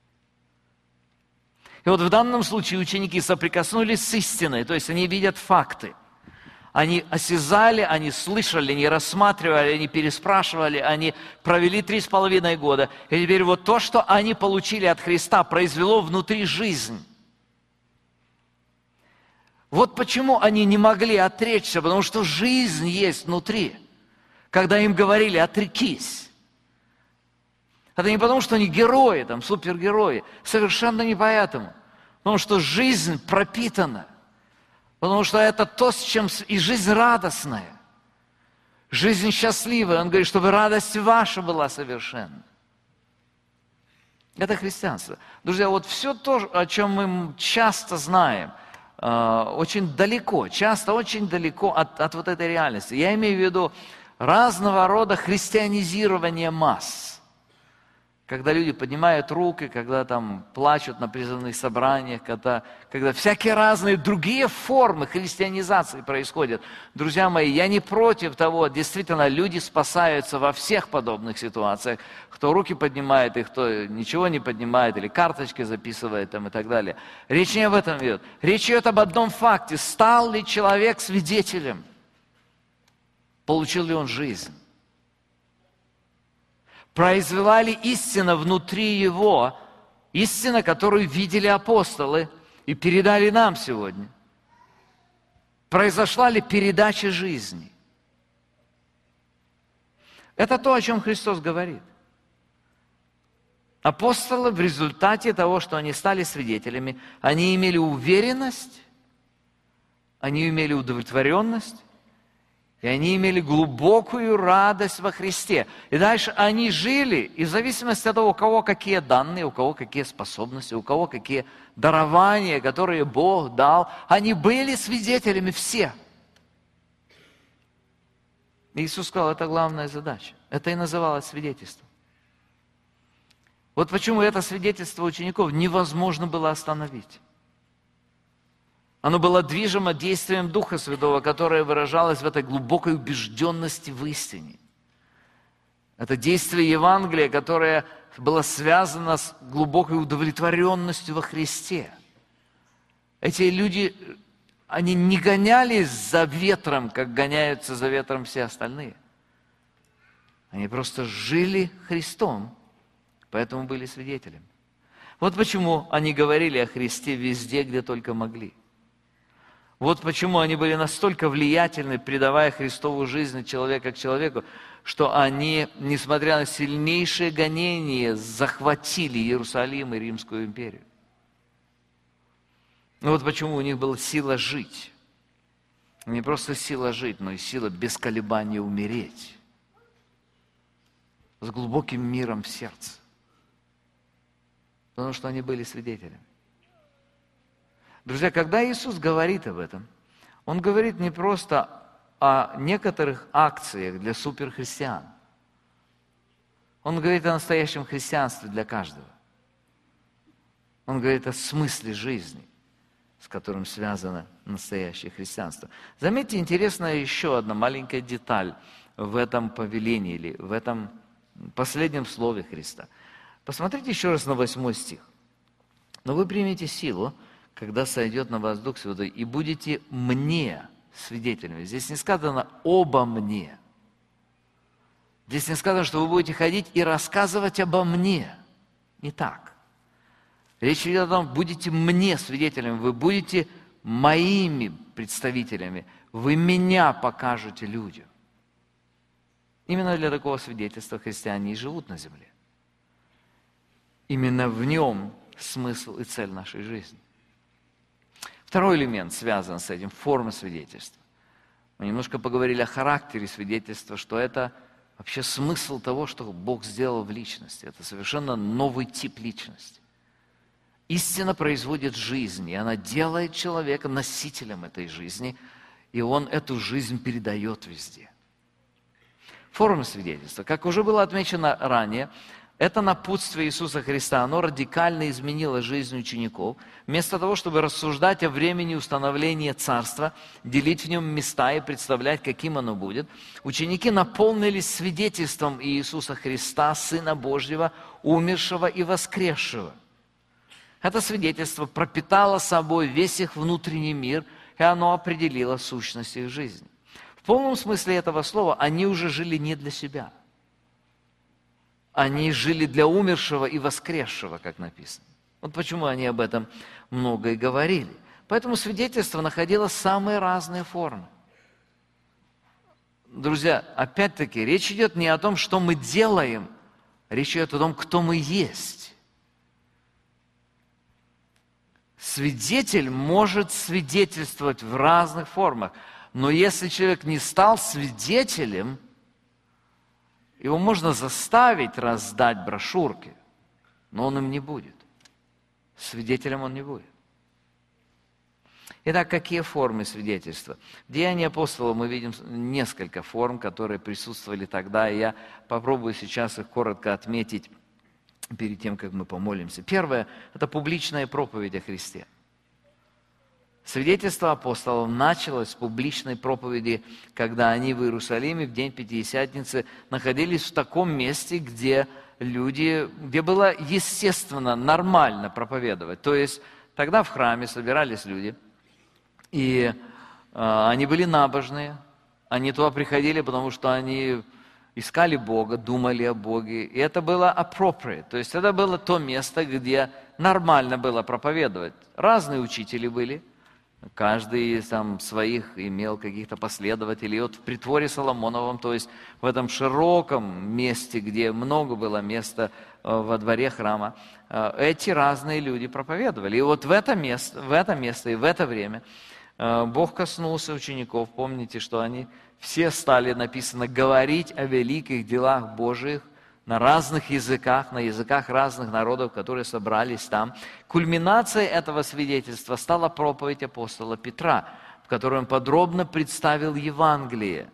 И вот в данном случае ученики соприкоснулись с истиной, то есть они видят факты. Они осязали, они слышали, они рассматривали, они переспрашивали, они провели 3,5 года. И теперь вот то, что они получили от Христа, произвело внутри жизнь. Вот почему они не могли отречься, потому что жизнь есть внутри. Когда им говорили, отрекись. Это не потому, что они герои, там, супергерои. Совершенно не поэтому. Потому что жизнь пропитана. Потому что это то, с чем... И жизнь радостная. Жизнь счастливая. Он говорит, чтобы радость ваша была совершенна. Это христианство. Друзья, вот все то, о чем мы часто знаем, очень далеко, часто очень далеко от вот этой реальности. Я имею в виду разного рода христианизирование масс. Когда люди поднимают руки, когда там плачут на призывных собраниях, когда всякие разные другие формы христианизации происходят. Друзья мои, я не против того, действительно, люди спасаются во всех подобных ситуациях. Кто руки поднимает, и кто ничего не поднимает, или карточки записывает там, и так далее. Речь не об этом идет. Речь идет об одном факте. Стал ли человек свидетелем? Получил ли он жизнь? Произвела ли истина внутри его, истина, которую видели апостолы и передали нам сегодня? Произошла ли передача жизни? Это то, о чем Христос говорит. Апостолы в результате того, что они стали свидетелями, они имели уверенность, они имели удовлетворенность, и они имели глубокую радость во Христе. И дальше они жили, и в зависимости от того, у кого какие данные, у кого какие способности, у кого какие дарования, которые Бог дал, они были свидетелями все. Иисус сказал, это главная задача. Это и называлось свидетельством. Вот почему это свидетельство учеников невозможно было остановить. Оно было движимо действием Духа Святого, которое выражалось в этой глубокой убежденности в истине. Это действие Евангелия, которое было связано с глубокой удовлетворенностью во Христе. Эти люди, они не гонялись за ветром, как гоняются за ветром все остальные. Они просто жили Христом, поэтому были свидетелями. Вот почему они говорили о Христе везде, где только могли. Вот почему они были настолько влиятельны, предавая Христову жизнь человека к человеку, что они, несмотря на сильнейшие гонения, захватили Иерусалим и Римскую империю. Вот почему у них была сила жить. Не просто сила жить, но и сила без колебания умереть. С глубоким миром в сердце. Потому что они были свидетелями. Друзья, когда Иисус говорит об этом, Он говорит не просто о некоторых акциях для суперхристиан. Он говорит о настоящем христианстве для каждого. Он говорит о смысле жизни. с которым связано настоящее христианство. Заметьте, интересная еще одна маленькая деталь в этом повелении или в этом последнем слове Христа. Посмотрите еще раз на 8 стих. «Но вы примете силу, когда сойдет на вас Дух Святой, и будете мне свидетелями». Здесь не сказано «обо мне». Здесь не сказано, что вы будете ходить и рассказывать обо мне. Не так. Речь идет о том, будете мне свидетелями, вы будете моими представителями, вы меня покажете людям. Именно для такого свидетельства христиане и живут на земле. Именно в нем смысл и цель нашей жизни. Второй элемент связан с этим – форма свидетельства. Мы немножко поговорили о характере свидетельства, что это вообще смысл того, что Бог сделал в личности. Это совершенно новый тип личности. Истина производит жизнь, и она делает человека носителем этой жизни, и он эту жизнь передает везде. Форма свидетельства. Как уже было отмечено ранее, это напутствие Иисуса Христа, оно радикально изменило жизнь учеников. Вместо того, чтобы рассуждать о времени установления Царства, делить в нем места и представлять, каким оно будет, ученики наполнились свидетельством Иисуса Христа, Сына Божьего, умершего и воскресшего. Это свидетельство пропитало собой весь их внутренний мир, и оно определило сущность их жизни. В полном смысле этого слова они уже жили не для себя. Они жили для умершего и воскресшего, как написано. Вот почему они об этом много и говорили. Поэтому свидетельство находило самые разные формы. Друзья, опять-таки, речь идет не о том, что мы делаем, речь идет о том, кто мы есть. Свидетель может свидетельствовать в разных формах, но если человек не стал свидетелем, его можно заставить раздать брошюрки, но он им не будет. Свидетелем он не будет. Итак, какие формы свидетельства? В Деянии апостолов мы видим несколько форм, которые присутствовали тогда, и я попробую сейчас их коротко отметить перед тем, как мы помолимся. Первое – это публичная проповедь о Христе. Свидетельство апостолов началось с публичной проповеди, когда они в Иерусалиме в день Пятидесятницы находились в таком месте, где было естественно, нормально проповедовать. То есть тогда в храме собирались люди, и они были набожные, они туда приходили, потому что они искали Бога, думали о Боге, и это было appropriate, то есть это было то место, где нормально было проповедовать. Разные учители были, каждый там своих имел каких-то последователей. И вот в притворе Соломоновом, то есть в этом широком месте, где много было места во дворе храма, эти разные люди проповедовали. И вот в это место и в это время Бог коснулся учеников. Помните, что они все стали, написано, говорить о великих делах Божьих на разных языках, на языках разных народов, которые собрались там. Кульминацией этого свидетельства стала проповедь апостола Петра, в которой он подробно представил Евангелие.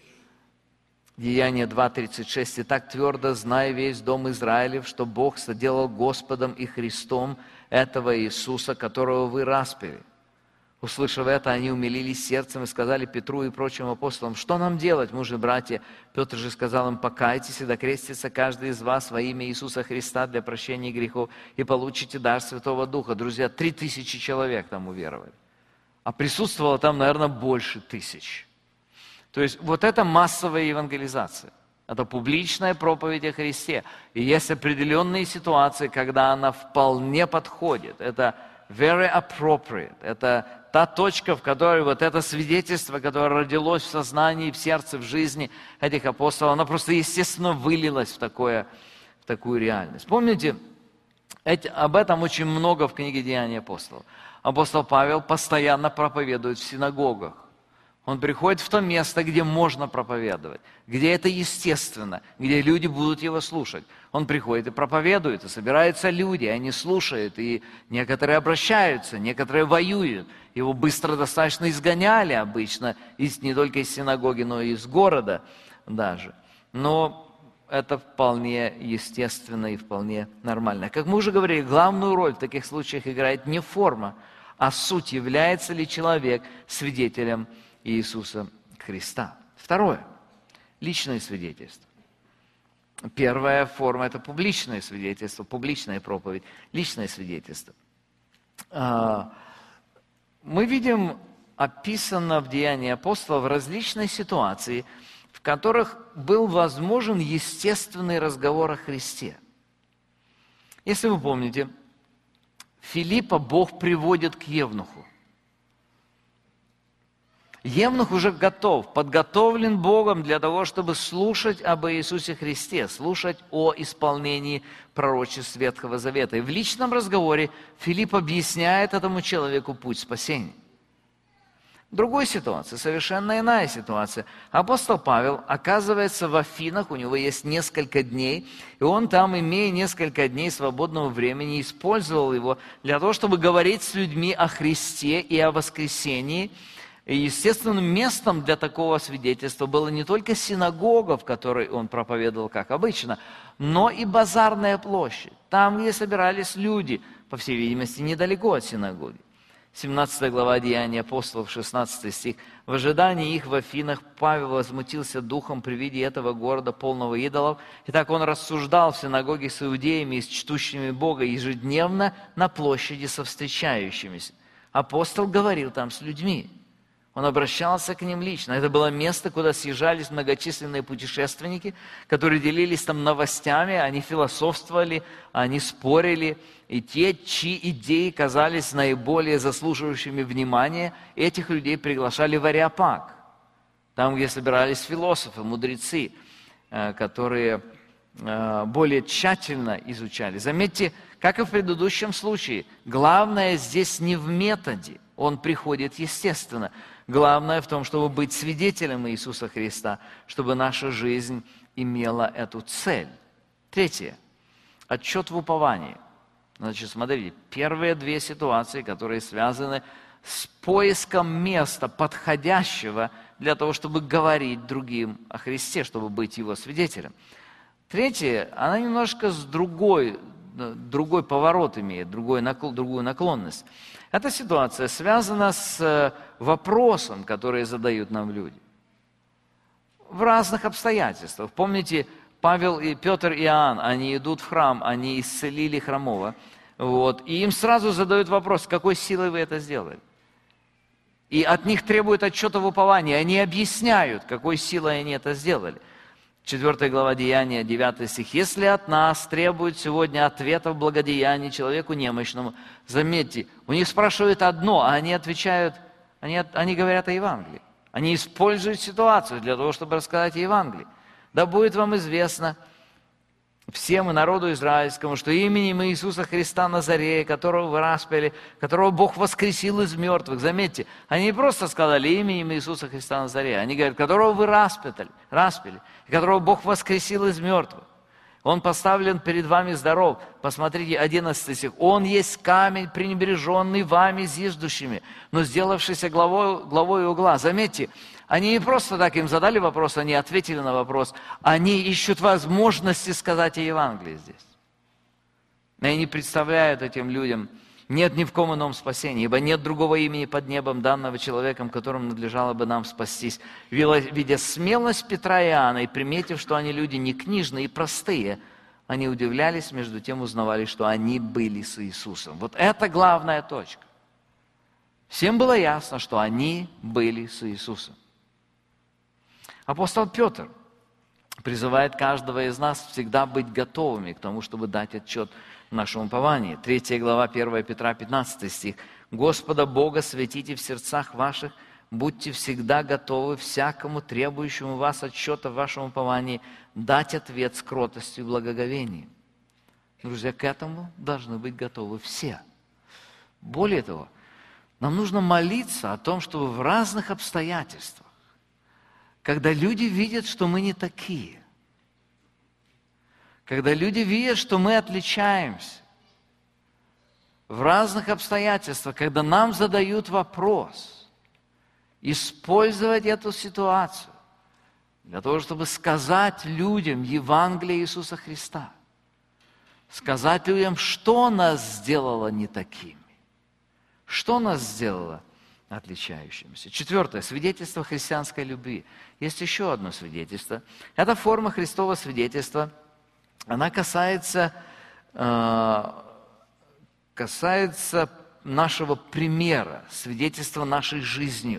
Деяние 2:36. «Итак твердо зная весь дом Израилев, что Бог соделал Господом и Христом этого Иисуса, которого вы распяли». Услышав это, они умилились сердцем и сказали Петру и прочим апостолам: «Что нам делать, мужи, братья?» Петр же сказал им: «Покайтесь и докрестится каждый из вас во имя Иисуса Христа для прощения грехов, и получите дар Святого Духа». Друзья, 3000 человек там уверовали. А присутствовало там, наверное, больше 1000. То есть вот это массовая евангелизация. Это публичная проповедь о Христе. И есть определенные ситуации, когда она вполне подходит. Это very appropriate. Это та точка, в которой вот это свидетельство, которое родилось в сознании, в сердце, в жизни этих апостолов, оно просто естественно вылилось в такую реальность. Помните, об этом очень много в книге «Деяния апостолов». Апостол Павел постоянно проповедует в синагогах. Он приходит в то место, где можно проповедовать, где это естественно, где люди будут его слушать. Он приходит и проповедует, и собираются люди, и они слушают, и некоторые обращаются, некоторые воюют. Его быстро достаточно изгоняли обычно, не только из синагоги, но и из города даже. Но это вполне естественно и вполне нормально. Как мы уже говорили, главную роль в таких случаях играет не форма, а суть, является ли человек свидетелем Иисуса Христа. Второе. Личное свидетельство. Первая форма – это публичное свидетельство, публичная проповедь, личное свидетельство. Мы видим, описано в Деянии апостолов различные ситуации, в которых был возможен естественный разговор о Христе. Если вы помните, Филиппа Бог приводит к евнуху. Евнух уже готов, подготовлен Богом для того, чтобы слушать об Иисусе Христе, слушать о исполнении пророчеств Ветхого Завета. И в личном разговоре Филипп объясняет этому человеку путь спасения. В другой ситуации, совершенно иная ситуация. Апостол Павел оказывается в Афинах, у него есть несколько дней, и он там, имея несколько дней свободного времени, использовал его для того, чтобы говорить с людьми о Христе и о воскресении. И естественным местом для такого свидетельства была не только синагога, в которой он проповедовал, как обычно, но и базарная площадь, там, где собирались люди, по всей видимости, недалеко от синагоги. 17 глава Деяний апостолов, 16 стих. «В ожидании их в Афинах Павел возмутился духом при виде этого города, полного идолов. И так он рассуждал в синагоге с иудеями и с чтущими Бога ежедневно на площади со встречающимися». Апостол говорил там с людьми. Он обращался к ним лично. Это было место, куда съезжались многочисленные путешественники, которые делились там новостями, они философствовали, они спорили. И те, чьи идеи казались наиболее заслуживающими внимания, этих людей приглашали в Ареопаг, там, где собирались философы, мудрецы, которые более тщательно изучали. Заметьте, как и в предыдущем случае, главное здесь не в методе, он приходит естественно. Главное в том, чтобы быть свидетелем Иисуса Христа, чтобы наша жизнь имела эту цель. Третье. Отчет в уповании. Значит, смотрите, первые две ситуации, которые связаны с поиском места подходящего для того, чтобы говорить другим о Христе, чтобы быть Его свидетелем. Третье, она немножко с другой поворот имеет, другую наклонность. Эта ситуация связана с вопросом, который задают нам люди. В разных обстоятельствах. Помните, Павел и Петр и Иоанн, они идут в храм, они исцелили хромого. И им сразу задают вопрос, какой силой вы это сделали? И от них требуют отчета в уповании. Они объясняют, какой силой они это сделали. 4 глава Деяния, 9 стих. «Если от нас требуют сегодня ответа в благодеянии человеку немощному», заметьте, у них спрашивают одно, а они отвечают, они говорят о Евангелии. Они используют ситуацию для того, чтобы рассказать о Евангелии. «Да будет вам известно, всем и народу израильскому, что именем Иисуса Христа Назарея, которого вы распяли, которого Бог воскресил из мертвых». Заметьте, они не просто сказали именем Иисуса Христа Назарея, они говорят, которого вы распяли, и которого Бог воскресил из мертвых. Он поставлен перед вами здоров. Посмотрите, 11 стих. «Он есть камень, пренебреженный вами зиждущими, но сделавшийся главой угла». Заметьте, они не просто так им задали вопрос, они ответили на вопрос. Они ищут возможности сказать о Евангелии здесь. И они представляют этим людям, нет ни в ком ином спасении, ибо нет другого имени под небом, данного человеком, которым надлежало бы нам спастись. Видя смелость Петра и Иоанна и приметив, что они люди не книжные и простые, они удивлялись, между тем узнавали, что они были с Иисусом. Вот это главная точка. Всем было ясно, что они были с Иисусом. Апостол Петр призывает каждого из нас всегда быть готовыми к тому, чтобы дать отчет в нашем уповании. 3 глава 1 Петра, 15 стих. «Господа Бога светите в сердцах ваших, будьте всегда готовы всякому требующему вас отчета в вашем уповании дать ответ с кротостью и благоговением». Друзья, к этому должны быть готовы все. Более того, нам нужно молиться о том, чтобы в разных обстоятельствах, когда люди видят, что мы не такие, когда люди видят, что мы отличаемся, в разных обстоятельствах, когда нам задают вопрос, использовать эту ситуацию для того, чтобы сказать людям Евангелие Иисуса Христа, сказать людям, что нас сделало не такими, Что нас сделало отличающимися? 4. Свидетельство христианской любви. Есть еще одно свидетельство. Эта форма Христового свидетельства, она касается нашего примера, свидетельства нашей жизнью.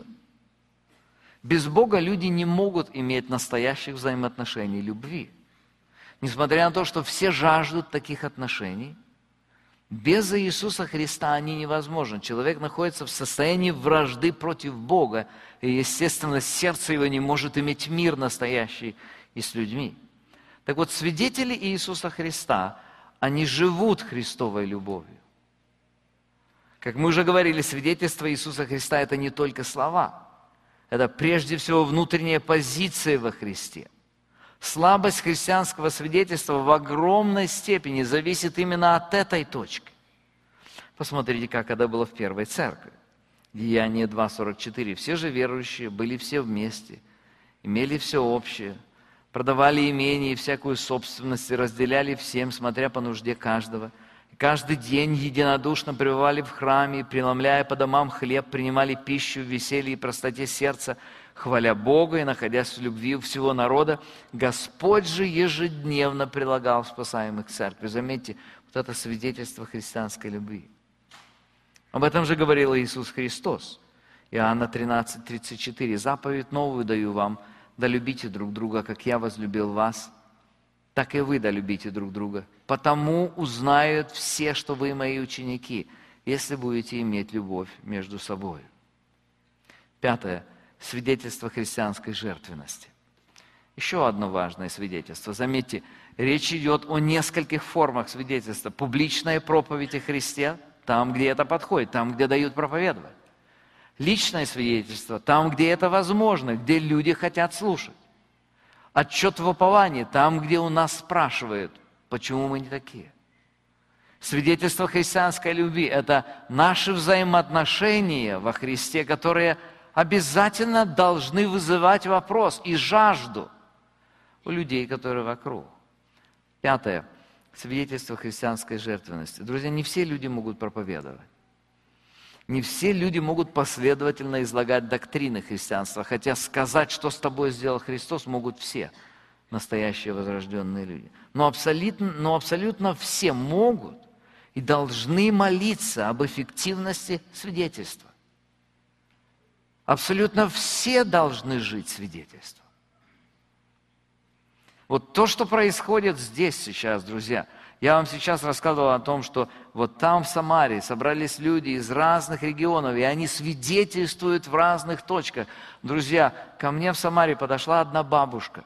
Без Бога люди не могут иметь настоящих взаимоотношений любви. Несмотря на то, что все жаждут таких отношений, без Иисуса Христа они невозможны. Человек находится в состоянии вражды против Бога, и, естественно, сердце его не может иметь мир настоящий и с людьми. Так вот, свидетели Иисуса Христа, они живут Христовой любовью. Как мы уже говорили, свидетельство Иисуса Христа – это не только слова. Это прежде всего внутренняя позиция во Христе. Слабость христианского свидетельства в огромной степени зависит именно от этой точки. Посмотрите, как это было в первой церкви. Деяние 2:44. Все же верующие были все вместе, имели все общее, продавали имение и всякую собственность и разделяли всем, смотря по нужде каждого. Каждый день единодушно пребывали в храме, преломляя по домам хлеб, принимали пищу в веселье и простоте сердца, хваля Бога и находясь в любви у всего народа. Господь же ежедневно прилагал спасаемых к церкви. Заметьте, вот это свидетельство христианской любви. Об этом же говорил Иисус Христос. Иоанна 13:34. «Заповедь новую даю вам, да любите друг друга, как я возлюбил вас, так и вы да любите друг друга. Потому узнают все, что вы мои ученики, если будете иметь любовь между собой». 5. Свидетельство христианской жертвенности. Еще одно важное свидетельство. Заметьте, речь идет о нескольких формах свидетельства. Публичная проповедь о Христе, там, где это подходит, там, где дают проповедовать. Личное свидетельство, там, где это возможно, где люди хотят слушать. Отчет в уповании, там, где у нас спрашивают, почему мы не такие. Свидетельство христианской любви – это наши взаимоотношения во Христе, которые обязательно должны вызывать вопрос и жажду у людей, которые вокруг. 5. Свидетельство христианской жертвенности. Друзья, не все люди могут проповедовать. Не все люди могут последовательно излагать доктрины христианства, хотя сказать, что с тобой сделал Христос, могут все настоящие возрожденные люди. Но абсолютно все могут и должны молиться об эффективности свидетельства. Абсолютно все должны жить свидетельством. Вот то, что происходит здесь сейчас, друзья. Я вам сейчас рассказывал о том, что вот там в Самарии собрались люди из разных регионов, и они свидетельствуют в разных точках. Друзья, ко мне в Самарии подошла одна бабушка.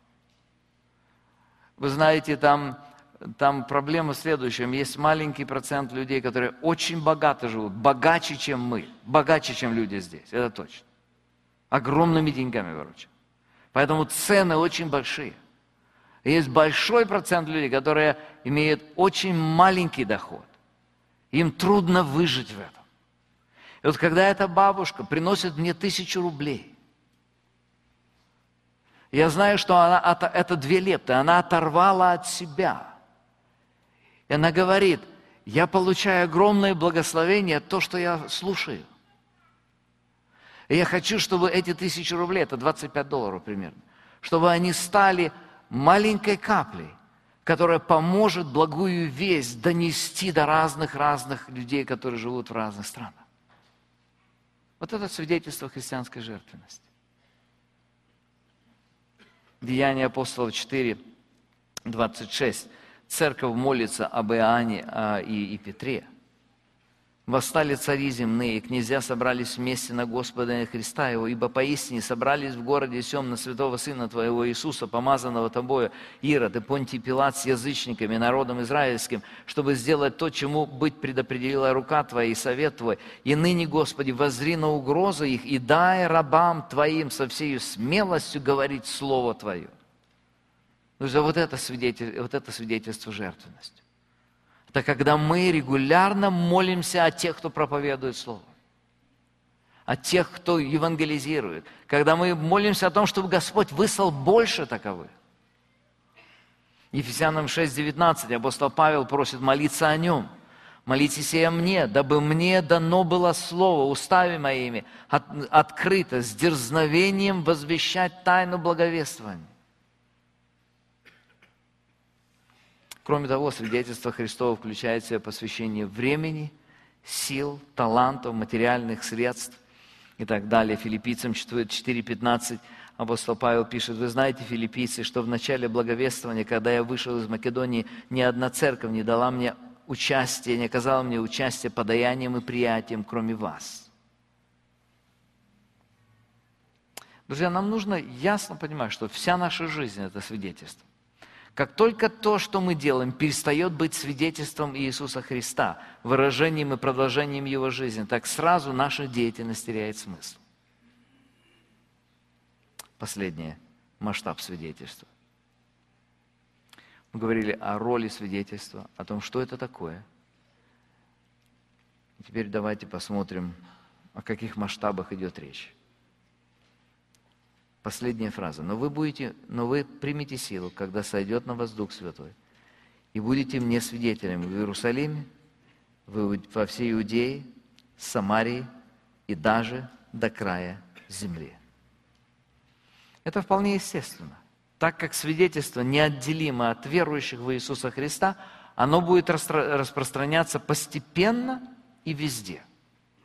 Вы знаете, там проблема в следующем. Есть маленький процент людей, которые очень богато живут, богаче, чем мы, богаче, чем люди здесь, это точно. Огромными деньгами выручат. Поэтому цены очень большие. Есть большой процент людей, которые имеют очень маленький доход. Им трудно выжить в этом. И вот когда эта бабушка приносит мне 1000 рублей, я знаю, что это 2 лепты, она оторвала от себя. И она говорит, я получаю огромное благословение, то, что я слушаю. И я хочу, чтобы эти 1000 рублей, это $25 примерно, чтобы они стали маленькой каплей, которая поможет благую весть донести до разных людей, которые живут в разных странах. Вот это свидетельство христианской жертвенности. Деяния апостолов 4:26. Церковь молится об Иоанне и Петре. Восстали цари земные, и князья собрались вместе на Господа Христа Его, ибо поистине собрались в городе сем на святого Сына Твоего Иисуса, помазанного Тобою, Ирод и Понтий Пилат с язычниками, народом израильским, чтобы сделать то, чему быть предопределила рука Твоя и совет Твой. И ныне, Господи, воззри на угрозы их, и дай рабам Твоим со всею смелостью говорить Слово Твое. Друзья, вот это свидетельство жертвенности. Это когда мы регулярно молимся о тех, кто проповедует Слово, о тех, кто евангелизирует, когда мы молимся о том, чтобы Господь выслал больше таковых. Ефесянам 6:19 апостол Павел просит молиться о нем. Молитесь и о мне, дабы мне дано было слово устами моими открыто, с дерзновением возвещать тайну благовествования. Кроме того, свидетельство Христово включает в себя посвящение времени, сил, талантов, материальных средств и так далее. Филиппийцам 4:15 апостол Павел пишет: «Вы знаете, филиппийцы, что в начале благовествования, когда я вышел из Македонии, ни одна церковь не дала мне участия, не оказала мне участия подаянием и приятием, кроме вас». Друзья, нам нужно ясно понимать, что вся наша жизнь – это свидетельство. Как только то, что мы делаем, перестает быть свидетельством Иисуса Христа, выражением и продолжением Его жизни, так сразу наша деятельность теряет смысл. Последнее – масштаб свидетельства. Мы говорили о роли свидетельства, о том, что это такое. И теперь давайте посмотрим, о каких масштабах идет речь. Последняя фраза. Но вы примете силу, когда сойдет на вас Дух Святой, и будете мне свидетелями в Иерусалиме, во всей Иудее, Самарии и даже до края земли. Это вполне естественно. Так как свидетельство неотделимо от верующих в Иисуса Христа, оно будет распространяться постепенно и везде.